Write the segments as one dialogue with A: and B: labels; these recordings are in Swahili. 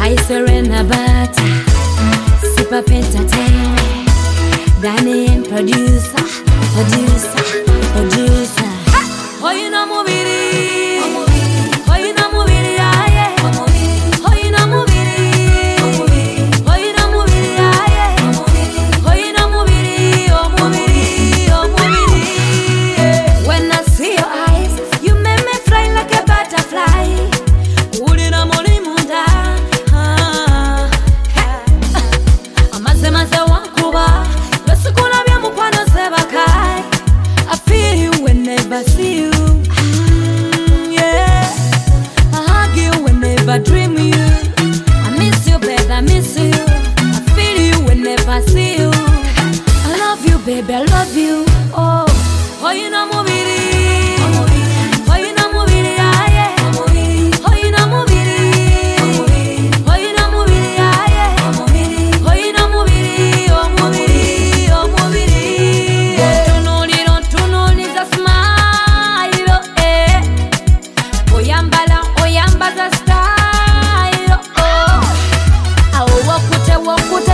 A: I Serena Bata, Sip Up Entertainment, Danny producer. Oh, you know movie, oh, you know movie, yeah. Oh, you know movie, oh, you know movie, yeah. Oh, you know movie, oh, movie. When I see your eyes, you make me fly like a butterfly. Ulina moli munda, amaze wankuba, besikula bya mukwano sebakai. I feel you whenever I see you. Yeah, I hug you whenever I dream you. I miss you, baby, I miss you. I feel you whenever I see you. I love you, baby, I love you. Oh, you know movie. Oh, you know movie, yeah. Oh, you know movie. Oh, you know movie, yeah. Oh, you know movie, oh, movie, oh, movie. Don't tunuli za smile, eh. Oyambaza style, oh. Awo wakute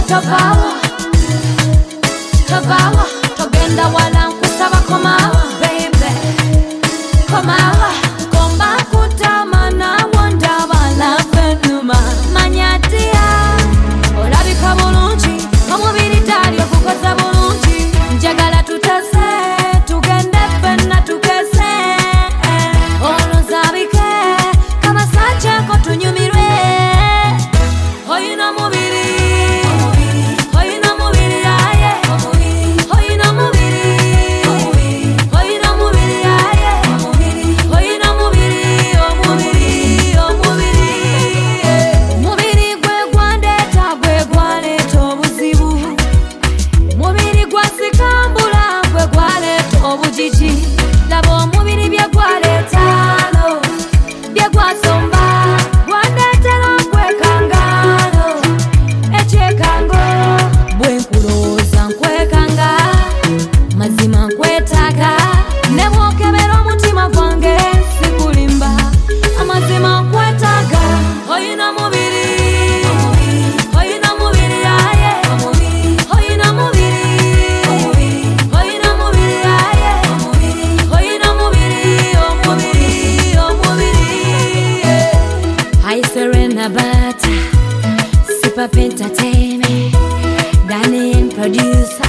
A: tobawa, togenda wala nkusaba komawa, baby, komawa. Komba kutamana wondaba lafenuma, manyatia. Olabika bulungi, omubiri tali okukoza bulungi. Njagala tutase, tugende fenna tugeze. Olozabike, kama sancheko tunyumirwe. Oh, you know movie, oh, you know movie, yeah. Oh, you know movie, oh, you know movie, yeah. Oh, you know movie, oh, movie. Mubiri gwe gwandeta gwe gwaleta obuzibu. Mubiri gwasikambula gwe gwaleta obujiji. Laba omubiri bye gwaletaano, bye gwasomba, gwandetera nkwekangano, ekyekango. Bwe nkulowooza nkwekanga, mazima nkwetaaga. Ne bw'okebera omutima gwange sikulimba, amazima nkwetaaga. Oh, you know movie, oh, you know movie, yeah. Oh, you know movie, oh, you know movie, yeah. Oh, you know movie, oh, movie. I Serena Bata, Sip Up Entertainment, Danny producer.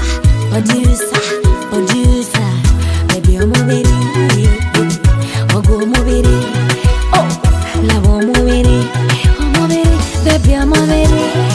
A: Baby, I'm moving, oh, go moving, oh, love moving, baby, I'm moving.